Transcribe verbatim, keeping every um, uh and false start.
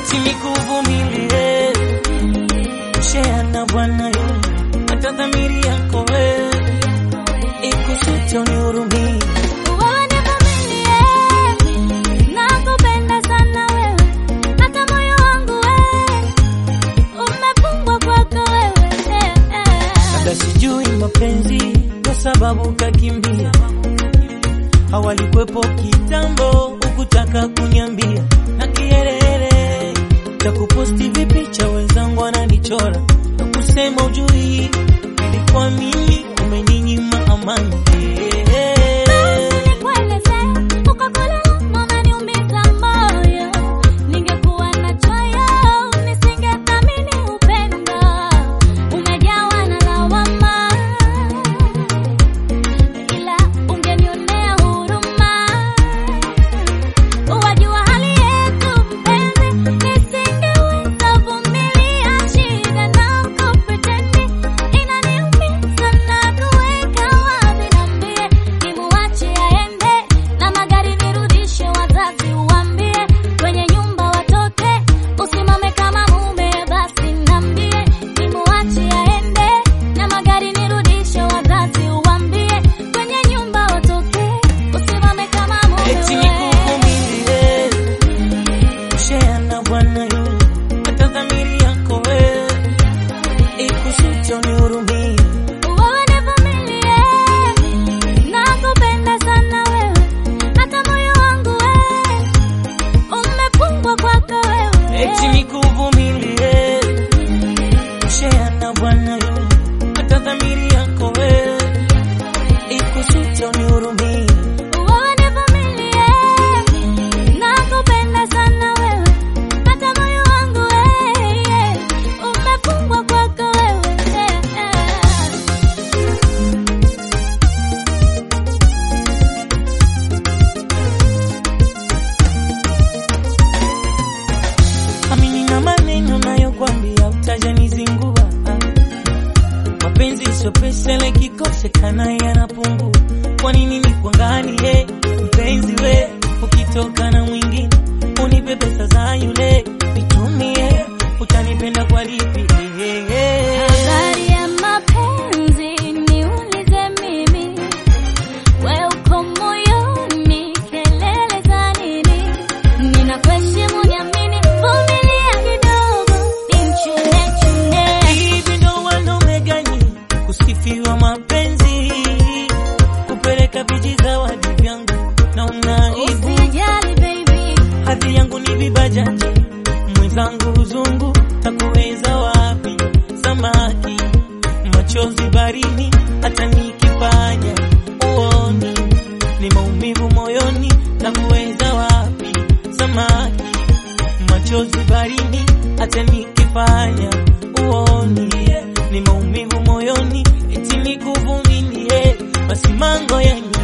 eti nikuvumilie. Share na Bwana yule hata dhamiri yako wewe ikusute unihurumie. Mapenzi kwa sababu kakimbia, hawalikwepo kitambo ukutaka kunyambia. Na kielele cha kuposti vipicha wenzangu wananichora na kusema ujui ilikuwa mimi umeninyima amani. Mapenzi sio pesa ile kikosekana yanapungua. Kwa nini nikuangani eh mpenzi we ukitoka na mwingine unipe pesa za yule nitumie utanipenda kwa lipi? Habari ya mapenzi niulize mimi, wewe uko moyoni kelele za nini? Ninakuheshimu niamini, vumilia kidogo nimchune chune. Hivi ndo wanomegani kusifiwa mapenzi, kupeleka viji zawadi vyangu na unaibu. Usijali baby, hadhi yangu ni vibajaji, mwenzangu uzungu takuweza wapi? Samaki machozi barini hata nikifanya uoni ni maumivu moyoni, takuweza wapi? Samaki machozi barini hata nikifanya uoni ni maumivu moyoni, eti nikuvumilie basi mango yangu